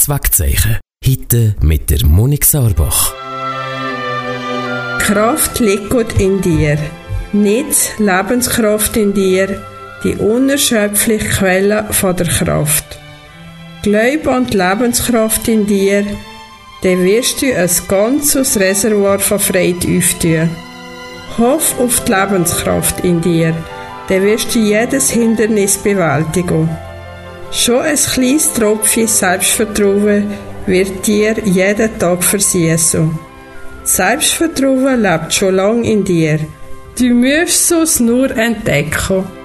Herzwegzeichen. Heute mit der Monik Sarbach. Kraft liegt in dir. Nicht Lebenskraft in dir, die unerschöpfliche Quelle von der Kraft. Glaub an die Lebenskraft in dir, dann wirst du ein ganzes Reservoir von Freude auftun. Hoff auf die Lebenskraft in dir, dann wirst du jedes Hindernis bewältigen. Schon ein kleines Tropfen Selbstvertrauen wird dir jeden Tag versiessen. Selbstvertrauen lebt schon lange in dir. Du musst es nur entdecken.